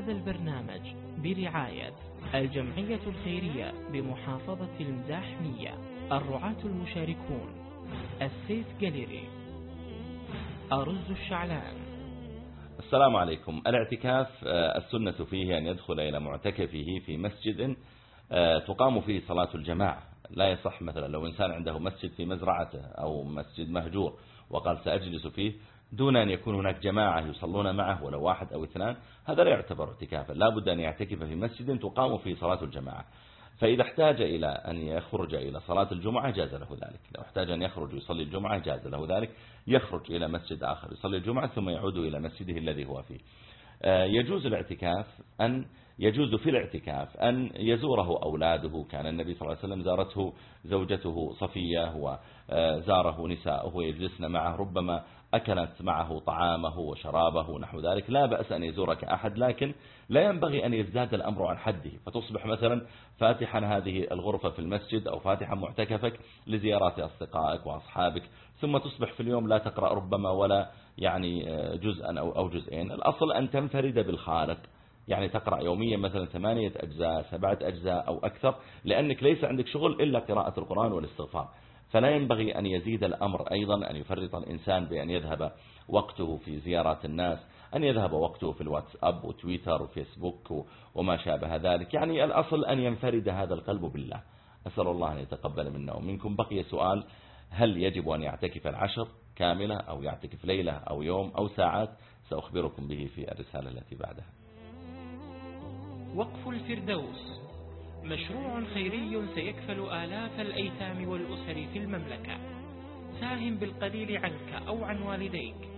هذا البرنامج برعاية الجمعية الخيرية بمحافظة المزاحمية، الرعاة المشاركون، السيف جاليري، أرز الشعلان. السلام عليكم. الاعتكاف السنة فيه أن يدخل إلى معتكفه في مسجد تقام فيه صلاة الجماعة. لا يصح مثلا لو إنسان عنده مسجد في مزرعته أو مسجد مهجور وقال سأجلس فيه دون أن يكون هناك جماعة يصلون معه ولو واحد أو اثنان، هذا لا يعتبر اعتكافا. لا بد أن يعتكف في مسجد تقام فيه صلاة الجماعة. فإذا احتاج إلى أن يخرج إلى صلاة الجمعة جاز له ذلك. لو احتاج أن يخرج يصلي الجمعة جاز له ذلك، يخرج إلى مسجد آخر يصلي الجمعة ثم يعود إلى مسجده الذي هو فيه. يجوز في الاعتكاف أن يزوره أولاده. كان النبي صلى الله عليه وسلم زارته زوجته صفية وزاره نساؤه يجلسن معه، ربما أكلت معه طعامه وشرابه نحو ذلك. لا بأس أن يزورك أحد، لكن لا ينبغي أن يزداد الأمر عن حده فتصبح مثلا فاتحا هذه الغرفة في المسجد أو فاتحا معتكفك لزيارات أصدقائك وأصحابك، ثم تصبح في اليوم لا تقرأ ربما ولا جزءا أو جزئين. الأصل أن تنفرد بالخالق، يعني تقرأ يوميا مثلا 8 أجزاء 7 أجزاء أو أكثر، لأنك ليس عندك شغل إلا قراءة القرآن والاستغفار. فلا ينبغي أن يزيد الأمر أيضا، أن يفرط الإنسان بأن يذهب وقته في زيارات الناس، أن يذهب وقته في الواتساب وتويتر وفيسبوك وما شابه ذلك. يعني الأصل أن ينفرد هذا القلب بالله. أسأل الله أن يتقبل منا ومنكم. بقي سؤال: هل يجب أن يعتكف 10 كاملة أو يعتكف ليلة أو يوم أو ساعات؟ سأخبركم به في الرسالة التي بعدها. وقف الفردوس مشروع خيري سيكفل آلاف الأيتام والأسر في المملكة. ساهم بالقليل عنك أو عن والديك